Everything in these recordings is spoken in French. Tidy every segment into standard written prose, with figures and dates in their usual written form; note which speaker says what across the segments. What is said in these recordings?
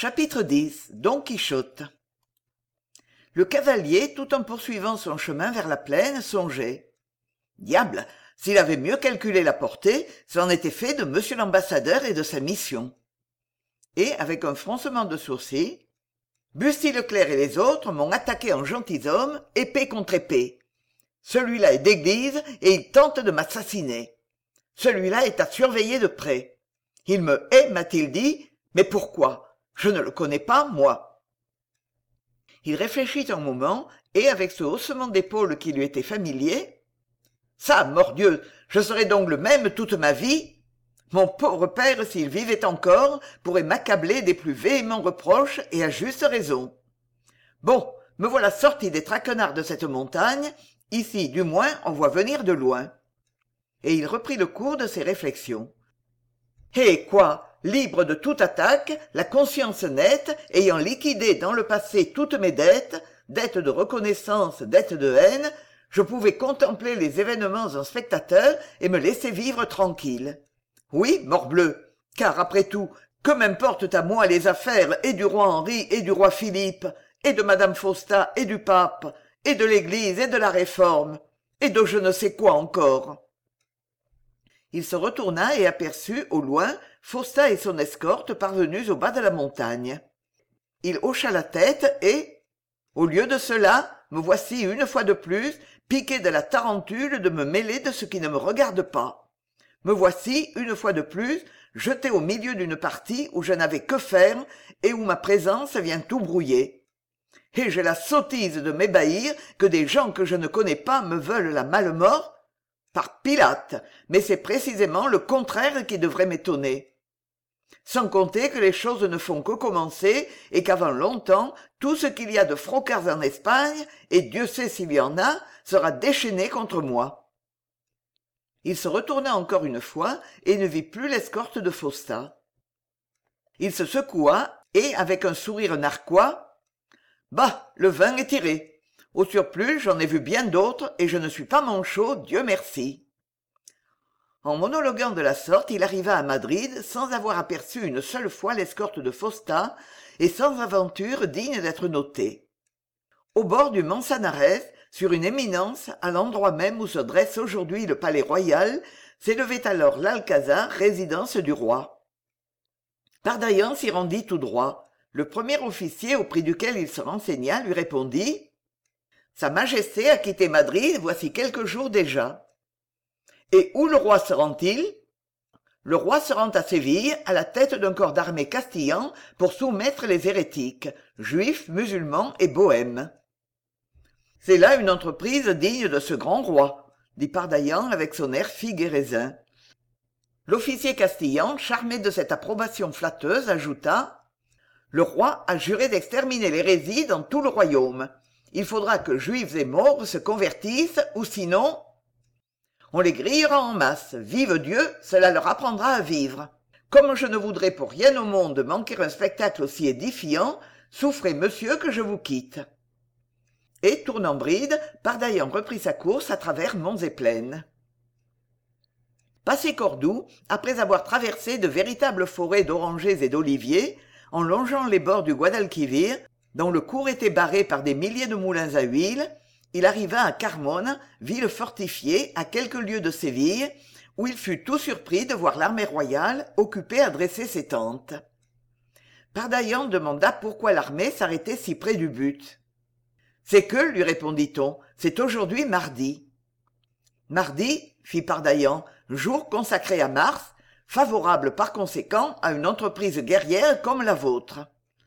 Speaker 1: Chapitre X. Don Quichotte. Le cavalier, tout en poursuivant son chemin vers la plaine, songeait. Diable, s'il avait mieux calculé la portée, c'en était fait de monsieur l'ambassadeur et de sa mission. Et, avec un froncement de sourcils, Bussy Leclerc et les autres m'ont attaqué en gentilshommes, épée contre épée. Celui-là est d'église et il tente de m'assassiner. Celui-là est à surveiller de près. Il me hait, m'a-t-il dit, mais pourquoi? Je ne le connais pas, moi. Il réfléchit un moment, et avec ce haussement d'épaules qui lui était familier, « Ça, mordieu, je serai donc le même toute ma vie? Mon pauvre père, s'il vivait encore, pourrait m'accabler des plus véhéments reproches, et à juste raison. Bon, me voilà sorti des traquenards de cette montagne, ici, du moins, on voit venir de loin. » Et il reprit le cours de ses réflexions. « Eh quoi? Libre de toute attaque, la conscience nette, ayant liquidé dans le passé toutes mes dettes, dettes de reconnaissance, dettes de haine, je pouvais contempler les événements en spectateur et me laisser vivre tranquille. Oui, morbleu, car après tout, que m'importent à moi les affaires et du roi Henri et du roi Philippe, et de madame Fausta et du pape, et de l'église et de la réforme, et de je ne sais quoi encore. » Il se retourna et aperçut, au loin, Fausta et son escorte parvenus au bas de la montagne. Il hocha la tête et, au lieu de cela, me voici une fois de plus, piqué de la tarentule de me mêler de ce qui ne me regarde pas. Me voici, une fois de plus, jeté au milieu d'une partie où je n'avais que faire et où ma présence vient tout brouiller. Et j'ai la sottise de m'ébahir que des gens que je ne connais pas me veulent la malmort. Par Pilate, mais c'est précisément le contraire qui devrait m'étonner. Sans compter que les choses ne font que commencer et qu'avant longtemps, tout ce qu'il y a de frocards en Espagne, et Dieu sait s'il y en a, sera déchaîné contre moi. Il se retourna encore une fois et ne vit plus l'escorte de Fausta. Il se secoua et, avec un sourire narquois, « Bah, le vin est tiré. Au surplus, j'en ai vu bien d'autres, et je ne suis pas manchot, Dieu merci. » En monologuant de la sorte, il arriva à Madrid sans avoir aperçu une seule fois l'escorte de Fausta, et sans aventure digne d'être notée. Au bord du Manzanares, sur une éminence, à l'endroit même où se dresse aujourd'hui le palais royal, s'élevait alors l'Alcazar, résidence du roi. Pardaillan s'y rendit tout droit. Le premier officier auprès duquel il se renseigna lui répondit: « Sa Majesté a quitté Madrid voici quelques jours déjà. »« Et où le roi se rend-il » ?»« Le roi se rend à Séville à la tête d'un corps d'armée castillan pour soumettre les hérétiques, juifs, musulmans et bohèmes. »« C'est là une entreprise digne de ce grand roi, » dit Pardaillan avec son air figue et raisin. L'officier castillan, charmé de cette approbation flatteuse, ajouta: « Le roi a juré d'exterminer l'hérésie dans tout le royaume. Il faudra que juifs et maures se convertissent, ou sinon, on les grillera en masse. Vive Dieu, cela leur apprendra à vivre. Comme je ne voudrais pour rien au monde manquer un spectacle aussi édifiant, souffrez, monsieur, que je vous quitte. » Et, tournant bride, Pardaillan reprit sa course à travers monts et plaines. Passé Cordoue, après avoir traversé de véritables forêts d'orangers et d'oliviers, en longeant les bords du Guadalquivir, dont le cours était barré par des milliers de moulins à huile, il arriva à Carmona, ville fortifiée à quelques lieues de Séville, où il fut tout surpris de voir l'armée royale occupée à dresser ses tentes. Pardaillan demanda pourquoi l'armée s'arrêtait si près du but. « C'est que, lui répondit-on, c'est aujourd'hui mardi. »« Mardi, fit Pardaillan, jour consacré à Mars, favorable par conséquent à une entreprise guerrière comme la vôtre. »«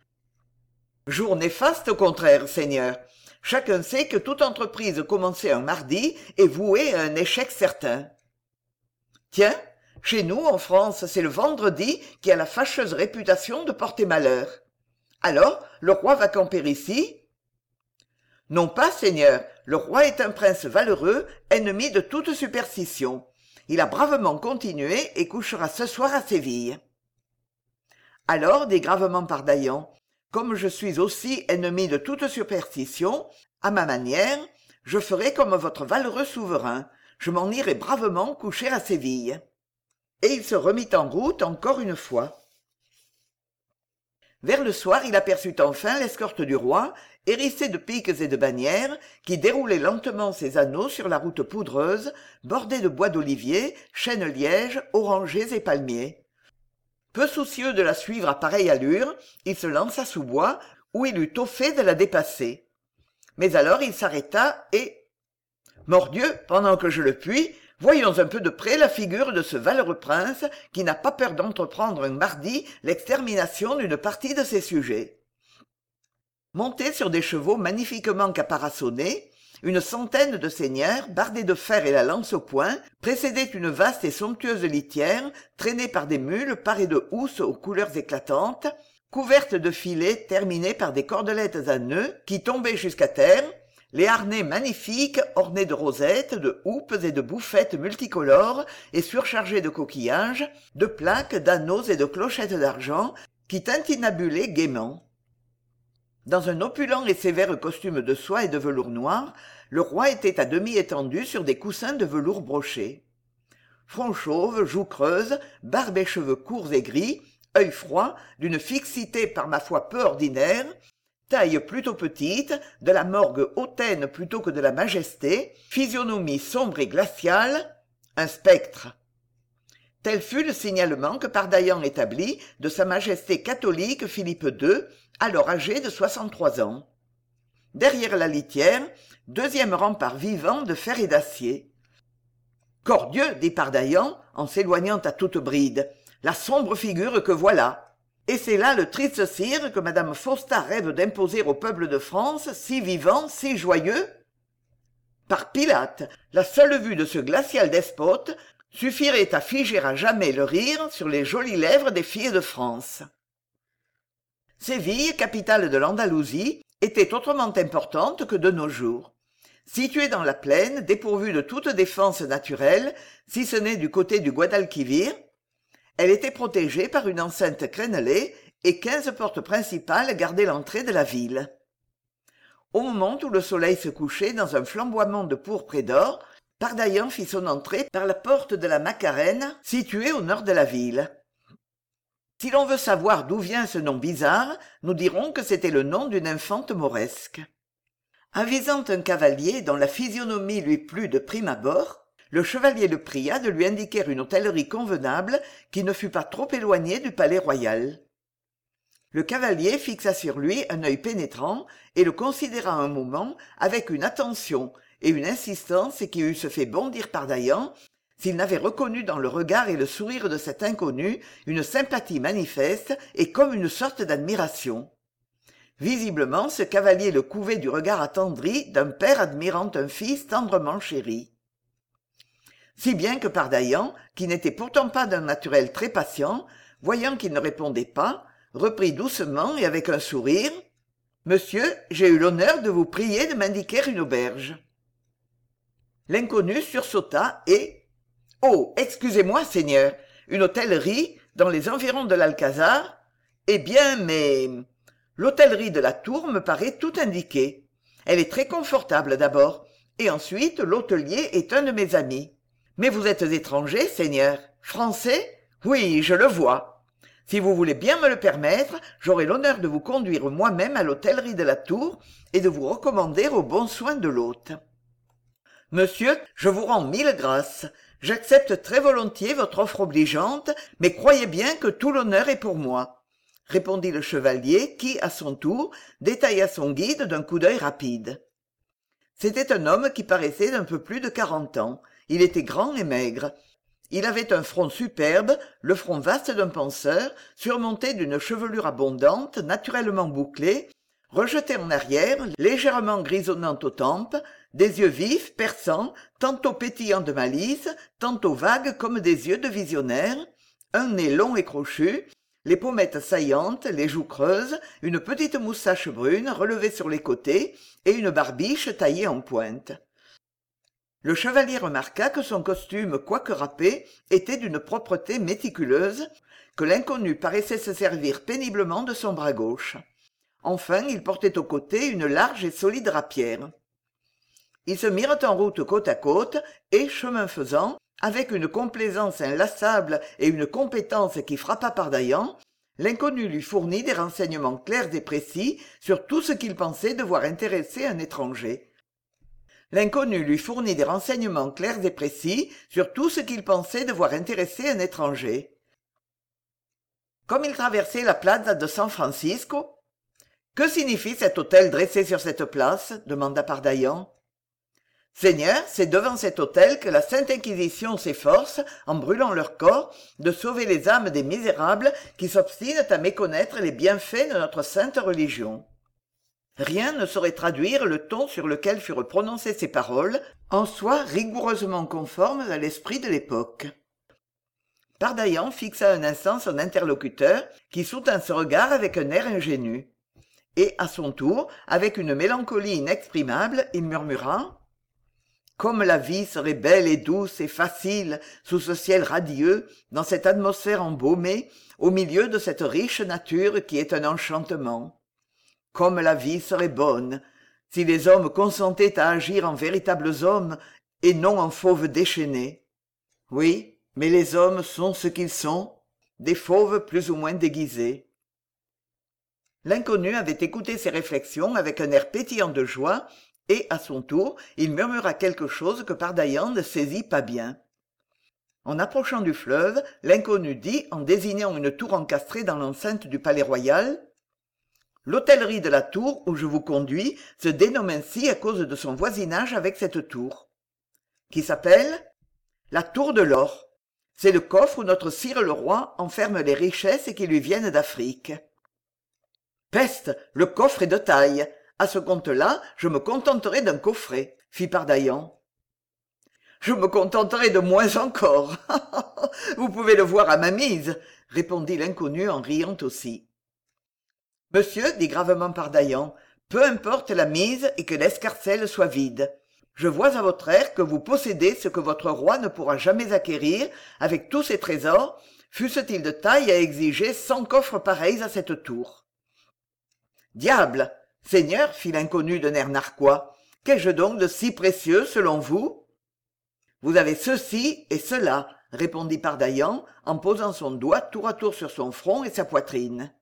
Speaker 1: Jour néfaste au contraire, Seigneur. Chacun sait que toute entreprise commencée un mardi est vouée à un échec certain. »« Tiens, chez nous, en France, c'est le vendredi qui a la fâcheuse réputation de porter malheur. Alors, le roi va camper ici ? » ?»« Non pas, Seigneur, le roi est un prince valeureux, ennemi de toute superstition. Il a bravement continué et couchera ce soir à Séville. » Alors, dit gravement Pardaillan, comme je suis aussi ennemi de toute superstition, à ma manière, je ferai comme votre valeureux souverain, je m'en irai bravement coucher à Séville. Et il se remit en route encore une fois. Vers le soir, il aperçut enfin l'escorte du roi, hérissée de piques et de bannières, qui déroulait lentement ses anneaux sur la route poudreuse, bordée de bois d'oliviers, chênes-lièges, orangers et palmiers. Peu soucieux de la suivre à pareille allure, il se lança sous bois, où il eut tôt fait de la dépasser. Mais alors il s'arrêta et... Mordieu, pendant que je le puis, voyons un peu de près la figure de ce valeureux prince qui n'a pas peur d'entreprendre un mardi l'extermination d'une partie de ses sujets. Montés sur des chevaux magnifiquement caparaçonnés, une centaine de seigneurs, bardés de fer et la lance au poing, précédaient une vaste et somptueuse litière, traînée par des mules parées de housses aux couleurs éclatantes, couvertes de filets terminés par des cordelettes à nœuds qui tombaient jusqu'à terre, les harnais magnifiques ornés de rosettes, de houppes et de bouffettes multicolores et surchargés de coquillages, de plaques, d'anneaux et de clochettes d'argent qui tintinnabulaient gaiement. Dans un opulent et sévère costume de soie et de velours noir, le roi était à demi étendu sur des coussins de velours broché. Front chauve, joues creuses, barbe et cheveux courts et gris, œil froid, d'une fixité par ma foi peu ordinaire, taille plutôt petite, de la morgue hautaine plutôt que de la majesté, physionomie sombre et glaciale, un spectre. Tel fut le signalement que Pardaillan établit de sa majesté catholique Philippe II, alors âgé de 63 ans. Derrière la litière, deuxième rempart vivant de fer et d'acier. « Cordieu, dit Pardaillan, en s'éloignant à toute bride, la sombre figure que voilà. Et c'est là le triste cire que madame Faustat rêve d'imposer au peuple de France, si vivant, si joyeux. Par Pilate, la seule vue de ce glacial despote suffirait à figer à jamais le rire sur les jolies lèvres des filles de France. » Séville, capitale de l'Andalousie, était autrement importante que de nos jours. Située dans la plaine, dépourvue de toute défense naturelle, si ce n'est du côté du Guadalquivir, elle était protégée par une enceinte crénelée et 15 portes principales gardaient l'entrée de la ville. Au moment où le soleil se couchait dans un flamboiement de pourpre et d'or, Pardaillan fit son entrée par la porte de la Macarène, située au nord de la ville. Si l'on veut savoir d'où vient ce nom bizarre, nous dirons que c'était le nom d'une infante mauresque. Avisant un cavalier dont la physionomie lui plut de prime abord, le chevalier le pria de lui indiquer une hôtellerie convenable qui ne fût pas trop éloignée du palais royal. Le cavalier fixa sur lui un œil pénétrant et le considéra un moment avec une attention et une insistance qui eussent fait bondir Pardaillan s'il n'avait reconnu dans le regard et le sourire de cet inconnu une sympathie manifeste et comme une sorte d'admiration. Visiblement, ce cavalier le couvait du regard attendri d'un père admirant un fils tendrement chéri. Si bien que Pardaillan, qui n'était pourtant pas d'un naturel très patient, voyant qu'il ne répondait pas, reprit doucement et avec un sourire « Monsieur, j'ai eu l'honneur de vous prier de m'indiquer une auberge. » L'inconnu sursauta et « Oh, excusez-moi, seigneur, une hôtellerie dans les environs de l'Alcazar? Eh bien, mais... L'hôtellerie de la Tour me paraît tout indiquée. Elle est très confortable d'abord, et ensuite l'hôtelier est un de mes amis. Mais vous êtes étranger, seigneur? Français? Oui, je le vois. Si vous voulez bien me le permettre, j'aurai l'honneur de vous conduire moi-même à l'hôtellerie de la Tour et de vous recommander aux bons soins de l'hôte. Monsieur, je vous rends 1000 grâces. J'accepte très volontiers votre offre obligeante, mais croyez bien que tout l'honneur est pour moi, répondit le chevalier qui, à son tour, détailla son guide d'un coup d'œil rapide. C'était un homme qui paraissait d'un peu plus de 40 ans. Il était grand et maigre. Il avait un front superbe, le front vaste d'un penseur, surmonté d'une chevelure abondante, naturellement bouclée, rejetée en arrière, légèrement grisonnante aux tempes, des yeux vifs, perçants, tantôt pétillants de malice, tantôt vagues comme des yeux de visionnaire, un nez long et crochu, les pommettes saillantes, les joues creuses, une petite moustache brune relevée sur les côtés et une barbiche taillée en pointe. Le chevalier remarqua que son costume, quoique râpé, était d'une propreté méticuleuse, que l'inconnu paraissait se servir péniblement de son bras gauche. Enfin, il portait au côté une large et solide rapière. Ils se mirent en route côte à côte et, chemin faisant, avec une complaisance inlassable et une compétence qui frappa Pardaillan, L'inconnu lui fournit des renseignements clairs et précis sur tout ce qu'il pensait devoir intéresser un étranger. L'inconnu lui fournit des renseignements clairs et précis sur tout ce qu'il pensait devoir intéresser un étranger. Comme il traversait la plaza de San Francisco, « Que signifie cet hôtel dressé sur cette place ?» demanda Pardaillan. « Seigneur, c'est devant cet hôtel que la Sainte Inquisition s'efforce, en brûlant leur corps, de sauver les âmes des misérables qui s'obstinent à méconnaître les bienfaits de notre sainte religion. » Rien ne saurait traduire le ton sur lequel furent prononcées ces paroles, en soi rigoureusement conformes à l'esprit de l'époque. Pardaillan fixa un instant son interlocuteur, qui soutint ce regard avec un air ingénu. Et, à son tour, avec une mélancolie inexprimable, il murmura « Comme la vie serait belle et douce et facile sous ce ciel radieux, dans cette atmosphère embaumée, au milieu de cette riche nature qui est un enchantement. Comme la vie serait bonne, si les hommes consentaient à agir en véritables hommes et non en fauves déchaînés. Oui, mais les hommes sont ce qu'ils sont, des fauves plus ou moins déguisés. » L'inconnu avait écouté ces réflexions avec un air pétillant de joie, et, à son tour, il murmura quelque chose que Pardaillan ne saisit pas bien. En approchant du fleuve, l'inconnu dit, en désignant une tour encastrée dans l'enceinte du palais royal, « L'hôtellerie de la tour où je vous conduis se dénomme ainsi à cause de son voisinage avec cette tour, qui s'appelle la tour de l'or. C'est le coffre où notre sire le roi enferme les richesses qui lui viennent d'Afrique. » « Peste, le coffre est de taille. À ce compte-là, je me contenterai d'un coffret, fit Pardaillan. « Je me contenterai de moins encore. Vous pouvez le voir à ma mise, répondit l'inconnu en riant aussi. Monsieur, dit gravement Pardaillan, peu importe la mise et que l'escarcelle soit vide. Je vois à votre air que vous possédez ce que votre roi ne pourra jamais acquérir avec tous ses trésors, fussent-ils de taille à exiger 100 coffres pareils à cette tour. Diable, seigneur, fit l'inconnu d'un air narquois, qu'ai-je donc de si précieux selon vous? Vous avez ceci et cela, répondit Pardaillan en posant son doigt tour à tour sur son front et sa poitrine.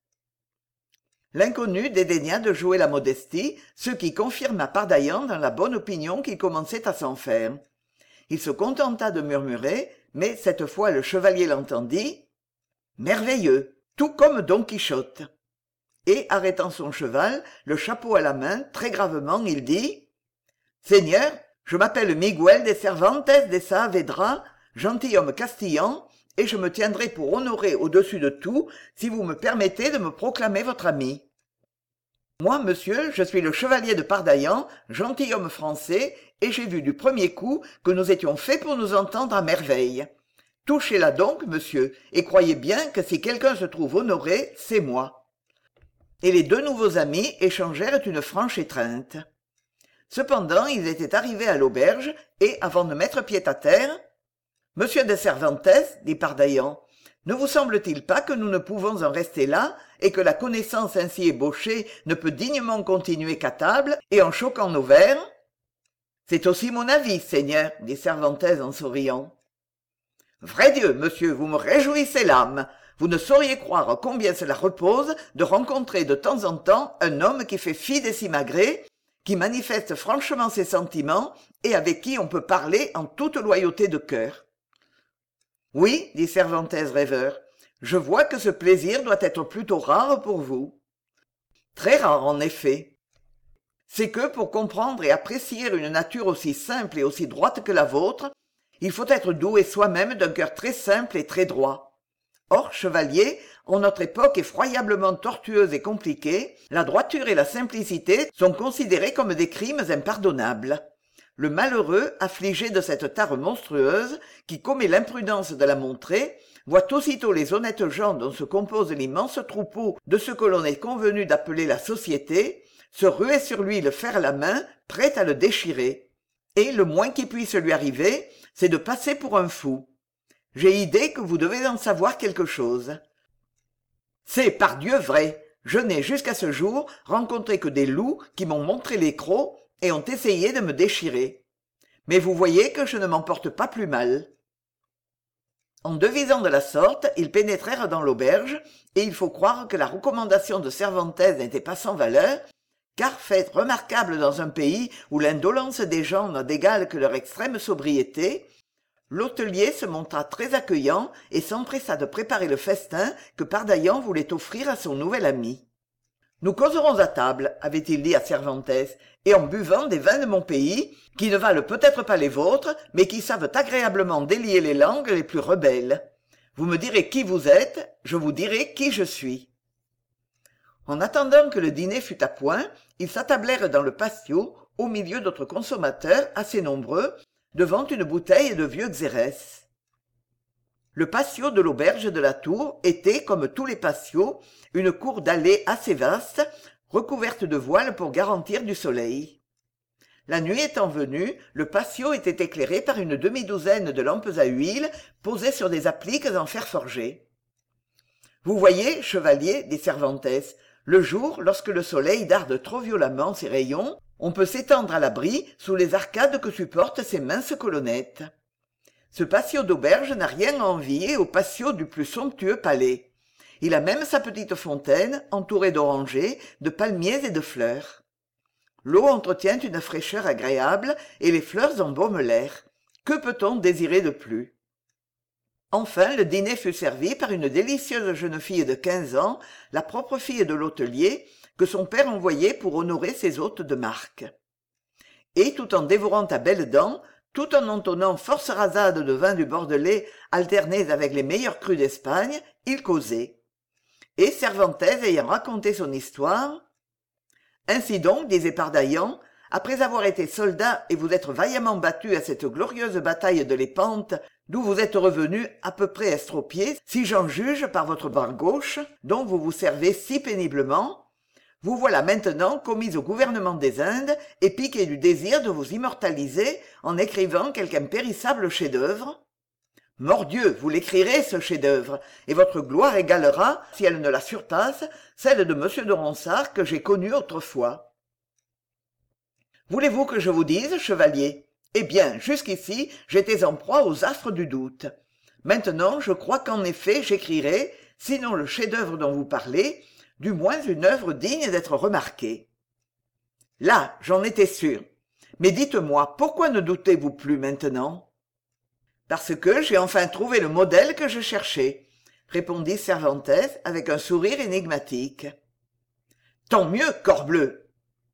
Speaker 1: L'inconnu dédaigna de jouer la modestie, ce qui confirma Pardaillan dans la bonne opinion qu'il commençait à s'en faire. Il se contenta de murmurer, mais cette fois le chevalier l'entendit. « Merveilleux, tout comme Don Quichotte. » Et, arrêtant son cheval, le chapeau à la main, très gravement, il dit « Seigneur, je m'appelle Miguel de Cervantes de Saavedra, gentilhomme castillan, et je me tiendrai pour honoré au-dessus de tout si vous me permettez de me proclamer votre ami. Moi, monsieur, je suis le chevalier de Pardaillan, gentilhomme français, et j'ai vu du premier coup que nous étions faits pour nous entendre à merveille. Touchez-la donc, monsieur, et croyez bien que si quelqu'un se trouve honoré, c'est moi. » Et les deux nouveaux amis échangèrent une franche étreinte. Cependant, ils étaient arrivés à l'auberge, et, avant de mettre pied à terre, « Monsieur de Cervantes, dit Pardaillan, ne vous semble-t-il pas que nous ne pouvons en rester là, et que la connaissance ainsi ébauchée ne peut dignement continuer qu'à table, et en choquant nos verres? C'est aussi mon avis, seigneur, dit Cervantes en souriant. Vrai Dieu, monsieur, vous me réjouissez l'âme. Vous ne sauriez croire combien cela repose de rencontrer de temps en temps un homme qui fait fi des simagrées, qui manifeste franchement ses sentiments et avec qui on peut parler en toute loyauté de cœur. Oui, dit Cervantes rêveur, je vois que ce plaisir doit être plutôt rare pour vous. Très rare, en effet. C'est que pour comprendre et apprécier une nature aussi simple et aussi droite que la vôtre, il faut être doué soi-même d'un cœur très simple et très droit. Or, chevalier, en notre époque effroyablement tortueuse et compliquée, la droiture et la simplicité sont considérées comme des crimes impardonnables. Le malheureux, affligé de cette tare monstrueuse, qui commet l'imprudence de la montrer, voit aussitôt les honnêtes gens dont se compose l'immense troupeau de ce que l'on est convenu d'appeler la société, se ruer sur lui le fer à la main, prêt à le déchirer. Et le moins qui puisse lui arriver, c'est de passer pour un fou. J'ai idée que vous devez en savoir quelque chose. C'est pardieu vrai. Je n'ai jusqu'à ce jour rencontré que des loups qui m'ont montré les crocs et ont essayé de me déchirer. Mais vous voyez que je ne m'en porte pas plus mal. En devisant de la sorte, ils pénétrèrent dans l'auberge, et il faut croire que la recommandation de Cervantes n'était pas sans valeur, car fait remarquable dans un pays où l'indolence des gens n'a d'égal que leur extrême sobriété, l'hôtelier se montra très accueillant et s'empressa de préparer le festin que Pardaillan voulait offrir à son nouvel ami. « Nous causerons à table, avait-il dit à Cervantes, et en buvant des vins de mon pays, qui ne valent peut-être pas les vôtres, mais qui savent agréablement délier les langues les plus rebelles. Vous me direz qui vous êtes, je vous dirai qui je suis. » En attendant que le dîner fût à point, ils s'attablèrent dans le patio, au milieu d'autres consommateurs assez nombreux, devant une bouteille de vieux xérès. Le patio de l'auberge de la Tour était, comme tous les patios, une cour d'allées assez vaste, recouverte de voiles pour garantir du soleil. La nuit étant venue, le patio était éclairé par une demi-douzaine de lampes à huile posées sur des appliques en fer forgé. « Vous voyez, chevalier, dit Cervantes, le jour, lorsque le soleil darde trop violemment ses rayons, on peut s'étendre à l'abri sous les arcades que supportent ces minces colonnettes. Ce patio d'auberge n'a rien à envier au patio du plus somptueux palais. Il a même sa petite fontaine, entourée d'orangers, de palmiers et de fleurs. L'eau entretient une fraîcheur agréable et les fleurs embaument l'air. Que peut-on désirer de plus ? Enfin, le dîner fut servi par une délicieuse jeune fille de 15 ans, la propre fille de l'hôtelier, que son père envoyait pour honorer ses hôtes de marque. Et, tout en dévorant à belles dents, tout en entonnant force rasades de vin du Bordelais alternés avec les meilleurs crus d'Espagne, il causait. Et Cervantes ayant raconté son histoire, « Ainsi donc, disait Pardaillan, après avoir été soldat et vous être vaillamment battu à cette glorieuse bataille de l'Épante, d'où vous êtes revenu à peu près estropié, si j'en juge par votre bras gauche, dont vous vous servez si péniblement, vous voilà maintenant commis au gouvernement des Indes et piqué du désir de vous immortaliser en écrivant quelque impérissable chef-d'œuvre. Mordieu, vous l'écrirez, ce chef-d'œuvre, et votre gloire égalera, si elle ne la surpasse, celle de M. de Ronsard que j'ai connu autrefois. Voulez-vous que je vous dise, chevalier ? Eh bien, jusqu'ici, j'étais en proie aux astres du doute. Maintenant, je crois qu'en effet, j'écrirai, sinon le chef-d'œuvre dont vous parlez, du moins une œuvre digne d'être remarquée. Là, j'en étais sûr. Mais dites-moi, pourquoi ne doutez-vous plus maintenant ? Parce que j'ai enfin trouvé le modèle que je cherchais, répondit Cervantes avec un sourire énigmatique. Tant mieux, corbleu !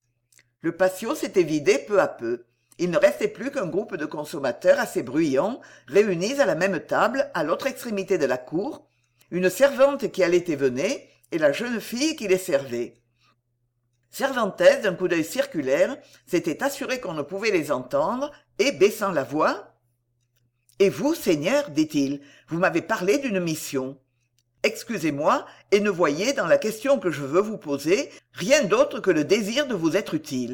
Speaker 1: Le patio s'était vidé peu à peu. Il ne restait plus qu'un groupe de consommateurs assez bruyants, réunis à la même table à l'autre extrémité de la cour, une servante qui allait et venait, et la jeune fille qui les servait. Cervantes, d'un coup d'œil circulaire, s'était assuré qu'on ne pouvait les entendre, et, baissant la voix, « Et vous, Seigneur, dit-il, vous m'avez parlé d'une mission. Excusez-moi, et ne voyez dans la question que je veux vous poser rien d'autre que le désir de vous être utile. »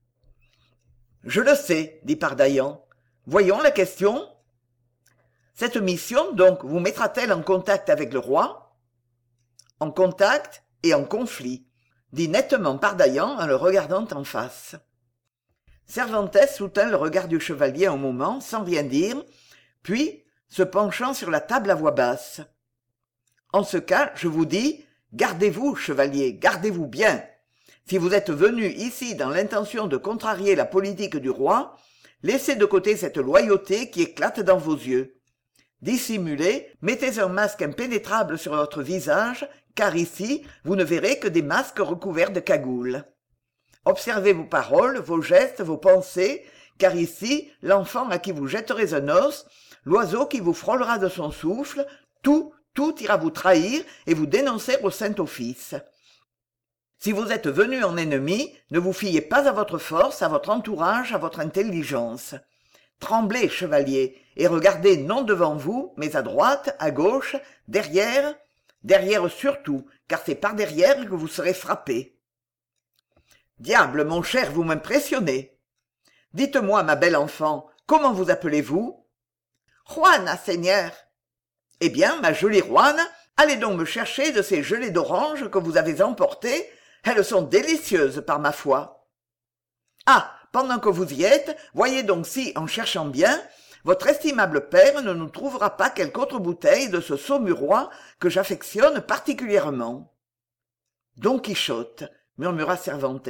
Speaker 1: « Je le sais, dit Pardaillan. Voyons la question. Cette mission, donc, vous mettra-t-elle en contact avec le roi ? En contact et en conflit, dit nettement Pardaillan en le regardant en face. Cervantes soutint le regard du chevalier un moment, sans rien dire, puis, se penchant sur la table à voix basse. En ce cas, je vous dis, gardez-vous, chevalier, gardez-vous bien. Si vous êtes venu ici dans l'intention de contrarier la politique du roi, laissez de côté cette loyauté qui éclate dans vos yeux. Dissimulez, mettez un masque impénétrable sur votre visage, car ici, vous ne verrez que des masques recouverts de cagoules. Observez vos paroles, vos gestes, vos pensées, car ici, l'enfant à qui vous jetterez un os, l'oiseau qui vous frôlera de son souffle, tout ira vous trahir et vous dénoncer au Saint-Office. Si vous êtes venu en ennemi, ne vous fiez pas à votre force, à votre entourage, à votre intelligence. Tremblez, chevalier, et regardez non devant vous, mais à droite, à gauche, derrière surtout, car c'est par derrière que vous serez frappé. Diable, mon cher, vous m'impressionnez. Dites-moi, ma belle enfant, comment vous appelez-vous ? Juana, Seigneur. Eh bien, ma jolie Juana, allez donc me chercher de ces gelées d'orange que vous avez emportées. Elles sont délicieuses, par ma foi. Ah, pendant que vous y êtes, voyez donc si, en cherchant bien, votre estimable père ne nous trouvera pas quelque autre bouteille de ce saumurois que j'affectionne particulièrement. Don Quichotte, murmura Cervantes.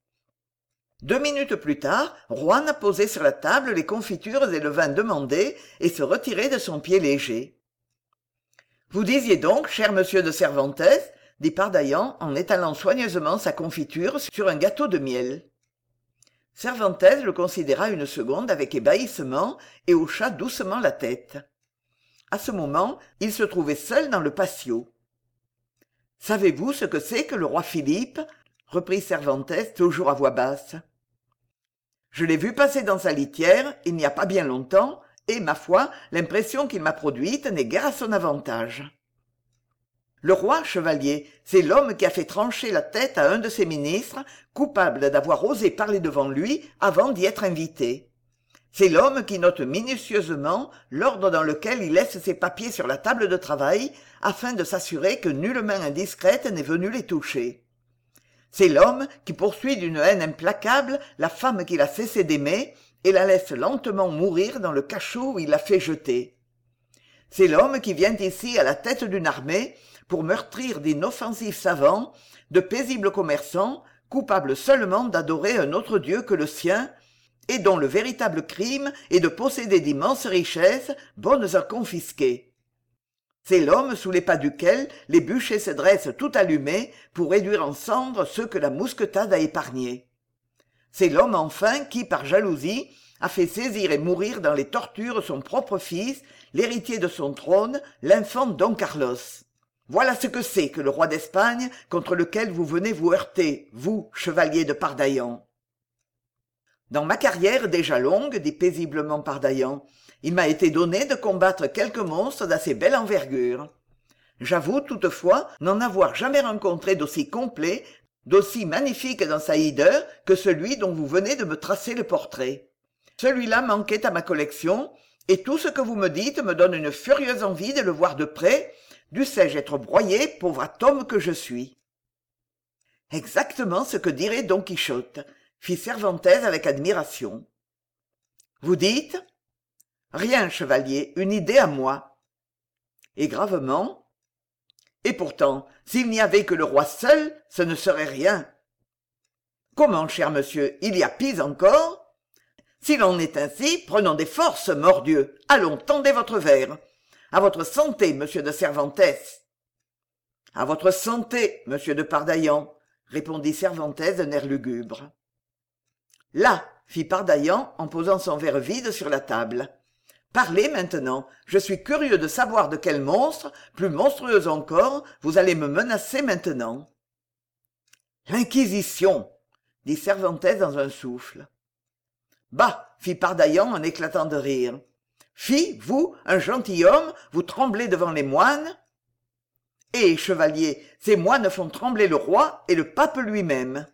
Speaker 1: 2 minutes plus tard, Juan posait sur la table les confitures et le vin demandés et se retirait de son pied léger. Vous disiez donc, cher monsieur de Cervantes, dit Pardaillan en étalant soigneusement sa confiture sur un gâteau de miel. Cervantes le considéra une seconde avec ébahissement et hocha doucement la tête. À ce moment, il se trouvait seul dans le patio. « Savez-vous ce que c'est que le roi Philippe ?» reprit Cervantes, toujours à voix basse. « Je l'ai vu passer dans sa litière, il n'y a pas bien longtemps, et, ma foi, l'impression qu'il m'a produite n'est guère à son avantage. » Le roi, chevalier, c'est l'homme qui a fait trancher la tête à un de ses ministres, coupable d'avoir osé parler devant lui avant d'y être invité. C'est l'homme qui note minutieusement l'ordre dans lequel il laisse ses papiers sur la table de travail, afin de s'assurer que nulle main indiscrète n'est venue les toucher. C'est l'homme qui poursuit d'une haine implacable la femme qu'il a cessé d'aimer et la laisse lentement mourir dans le cachot où il l'a fait jeter. C'est l'homme qui vient ici à la tête d'une armée pour meurtrir d'inoffensifs savants, de paisibles commerçants, coupables seulement d'adorer un autre Dieu que le sien, et dont le véritable crime est de posséder d'immenses richesses, bonnes à confisquer. C'est l'homme sous les pas duquel les bûchers se dressent tout allumés pour réduire en cendres ceux que la mousquetade a épargnés. C'est l'homme enfin qui, par jalousie, a fait saisir et mourir dans les tortures son propre fils, l'héritier de son trône, l'infant Don Carlos. Voilà ce que c'est que le roi d'Espagne contre lequel vous venez vous heurter, vous, chevalier de Pardaillan. Dans ma carrière déjà longue, dit paisiblement Pardaillan, il m'a été donné de combattre quelques monstres d'assez belle envergure. J'avoue toutefois n'en avoir jamais rencontré d'aussi complet, d'aussi magnifique dans sa hideur que celui dont vous venez de me tracer le portrait. Celui-là manquait à ma collection, et tout ce que vous me dites me donne une furieuse envie de le voir de près, dussé-je être broyé, pauvre atome que je suis. Exactement ce que dirait Don Quichotte, fit Cervantes avec admiration. Vous dites ? Rien, chevalier, une idée à moi. Et gravement ? Et pourtant, s'il n'y avait que le roi seul, ce ne serait rien. Comment, cher monsieur, il y a pis encore ? S'il en est ainsi, prenons des forces, mordieu. Allons, tendez votre verre. À votre santé, monsieur de Cervantes. À votre santé, monsieur de Pardaillan, répondit Cervantes d'un air lugubre. Là, fit Pardaillan en posant son verre vide sur la table. Parlez maintenant, je suis curieux de savoir de quel monstre, plus monstrueux encore, vous allez me menacer maintenant. L'Inquisition, dit Cervantes dans un souffle. Bah, fit Pardaillan en éclatant de rire. Fi, vous, un gentilhomme, vous tremblez devant les moines? Eh, chevalier, ces moines font trembler le roi et le pape lui-même.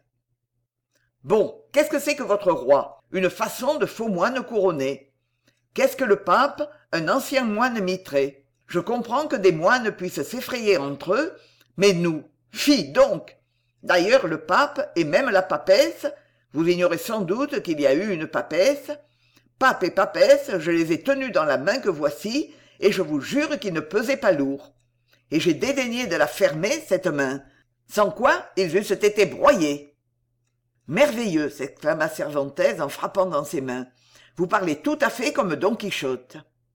Speaker 1: Bon, qu'est-ce que c'est que votre roi? Une façon de faux moine couronné. Qu'est-ce que le pape? Un ancien moine mitré. Je comprends que des moines puissent s'effrayer entre eux, mais nous, fi donc! D'ailleurs, le pape et même la papesse, vous ignorez sans doute qu'il y a eu une papesse. Pape et papesse, je les ai tenus dans la main que voici, et je vous jure qu'ils ne pesaient pas lourd. Et j'ai dédaigné de la fermer, cette main, sans quoi ils eussent été broyés. Merveilleux, s'exclama Cervantes en frappant dans ses mains. Vous parlez tout à fait comme Don Quichotte.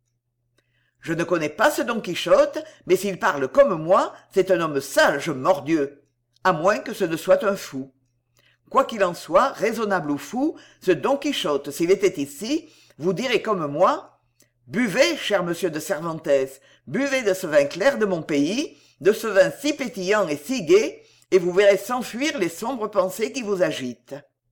Speaker 1: Je ne connais pas ce Don Quichotte, mais s'il parle comme moi, c'est un homme sage, mordieu, à moins que ce ne soit un fou. Quoi qu'il en soit, raisonnable ou fou, ce Don Quichotte, s'il était ici, vous dirait comme moi, « Buvez, cher monsieur de Cervantes, buvez de ce vin clair de mon pays, de ce vin si pétillant et si gai, et vous verrez s'enfuir les sombres pensées qui vous agitent. »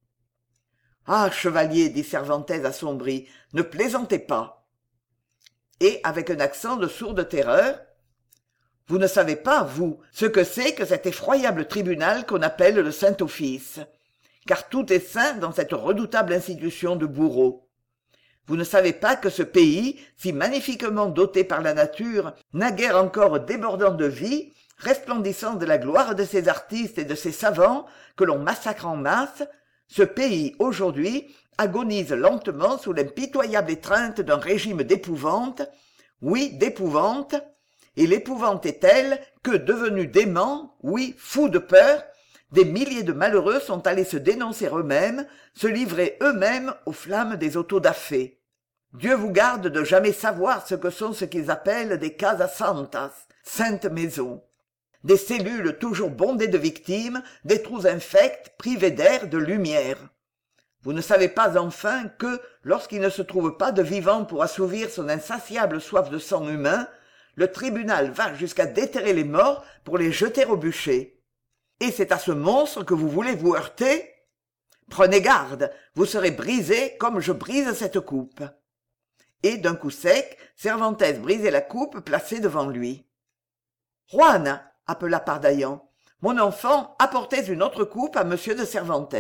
Speaker 1: Ah, chevalier, dit Cervantes assombri, ne plaisantez pas. Et, avec un accent de sourde terreur, « Vous ne savez pas, vous, ce que c'est que cet effroyable tribunal qu'on appelle le Saint-Office, car tout est saint dans cette redoutable institution de bourreau. Vous ne savez pas que ce pays, si magnifiquement doté par la nature, naguère encore débordant de vie, resplendissant de la gloire de ses artistes et de ses savants, que l'on massacre en masse, Ce pays, aujourd'hui, agonise lentement sous l'impitoyable étreinte d'un régime d'épouvante, oui, d'épouvante, et l'épouvante est telle que, devenus déments, oui, fous de peur, des milliers de malheureux sont allés se dénoncer eux-mêmes, se livrer eux-mêmes aux flammes des autodafés. Dieu vous garde de jamais savoir ce que sont ce qu'ils appellent des casas santas, saintes maisons. Des cellules toujours bondées de victimes, des trous infects, privés d'air, de lumière. Vous ne savez pas enfin que, lorsqu'il ne se trouve pas de vivants pour assouvir son insatiable soif de sang humain, le tribunal va jusqu'à déterrer les morts pour les jeter au bûcher. Et c'est à ce monstre que vous voulez vous heurter? Prenez garde, vous serez brisé comme je brise cette coupe. Et d'un coup sec, Cervantes brisait la coupe placée devant lui. Juan, appela Pardaillan, mon enfant, apportez une autre coupe à monsieur de Cervantes.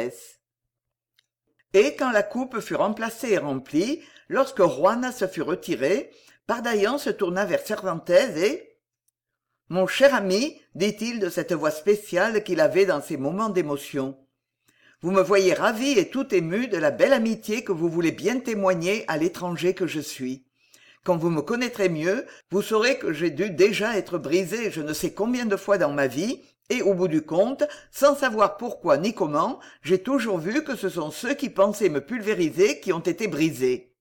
Speaker 1: Et quand la coupe fut remplacée et remplie, lorsque Juan se fut retiré, Pardaillan se tourna vers Cervantes et « Mon cher ami, dit-il de cette voix spéciale qu'il avait dans ces moments d'émotion, vous me voyez ravi et tout ému de la belle amitié que vous voulez bien témoigner à l'étranger que je suis. Quand vous me connaîtrez mieux, vous saurez que j'ai dû déjà être brisé je ne sais combien de fois dans ma vie, et au bout du compte, sans savoir pourquoi ni comment, j'ai toujours vu que ce sont ceux qui pensaient me pulvériser qui ont été brisés.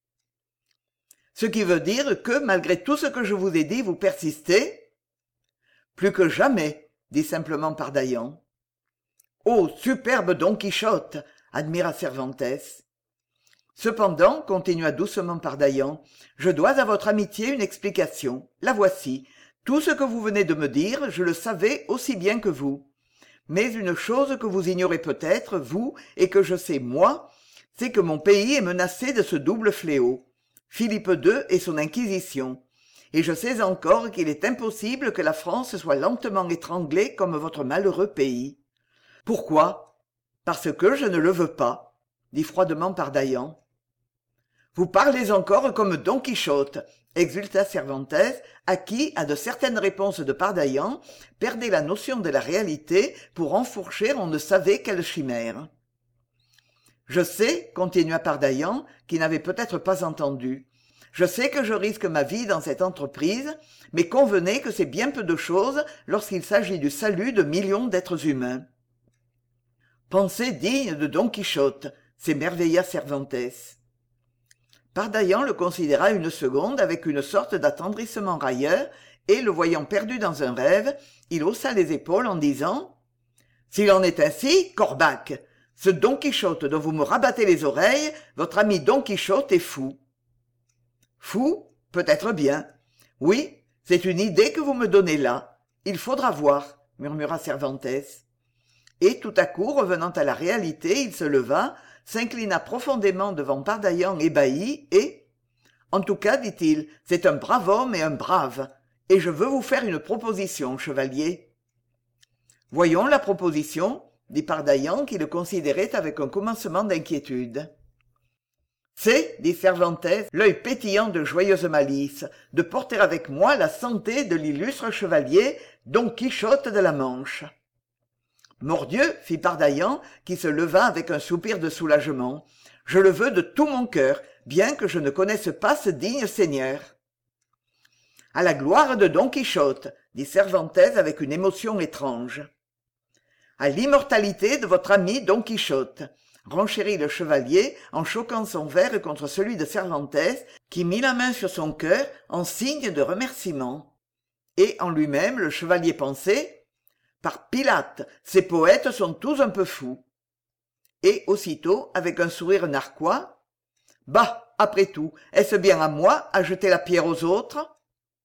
Speaker 1: Ce qui veut dire que, malgré tout ce que je vous ai dit, vous persistez? Plus que jamais, dit simplement Pardaillan. Oh, superbe Don Quichotte, admira Cervantes. Cependant, continua doucement Pardaillan, je dois à votre amitié une explication. La voici. Tout ce que vous venez de me dire, je le savais aussi bien que vous. Mais une chose que vous ignorez peut-être, vous, et que je sais moi, c'est que mon pays est menacé de ce double fléau. Philippe II et son Inquisition. Et je sais encore qu'il est impossible que la France soit lentement étranglée comme votre malheureux pays. Pourquoi? Parce que je ne le veux pas, dit froidement Pardaillan. Vous parlez encore comme Don Quichotte, exulta Cervantes, à qui, à de certaines réponses de Pardaillan, perdait la notion de la réalité pour enfourcher on ne savait quelle chimère. Je sais, continua Pardaillan, qui n'avait peut-être pas entendu, je sais que je risque ma vie dans cette entreprise, mais convenez que c'est bien peu de chose lorsqu'il s'agit du salut de millions d'êtres humains. Pensée digne de Don Quichotte, s'émerveilla Cervantes. Pardaillan le considéra une seconde avec une sorte d'attendrissement railleur, et, le voyant perdu dans un rêve, il haussa les épaules en disant « S'il en est ainsi, Corbac, ce Don Quichotte dont vous me rabattez les oreilles, votre ami Don Quichotte est fou. » Fou? Peut-être bien. Oui, c'est une idée que vous me donnez là. Il faudra voir, murmura Cervantes. Et tout à coup, revenant à la réalité, il se leva, s'inclina profondément devant Pardaillan ébahi, et « En tout cas, dit-il, c'est un brave homme et un brave, et je veux vous faire une proposition, chevalier. » Voyons la proposition, dit Pardaillan, qui le considérait avec un commencement d'inquiétude. C'est, dit Cervantes, l'œil pétillant de joyeuse malice, de porter avec moi la santé de l'illustre chevalier Don Quichotte de la Manche. Mordieu, fit Pardaillan, qui se leva avec un soupir de soulagement, je le veux de tout mon cœur, bien que je ne connaisse pas ce digne seigneur. À la gloire de Don Quichotte, dit Cervantes avec une émotion étrange. À l'immortalité de votre ami Don Quichotte, renchérit le chevalier en choquant son verre contre celui de Cervantes, qui mit la main sur son cœur en signe de remerciement. Et en lui-même, le chevalier pensait « Par Pilate, ces poètes sont tous un peu fous. » Et aussitôt, avec un sourire narquois, « Bah, après tout, est-ce bien à moi à jeter la pierre aux autres ?»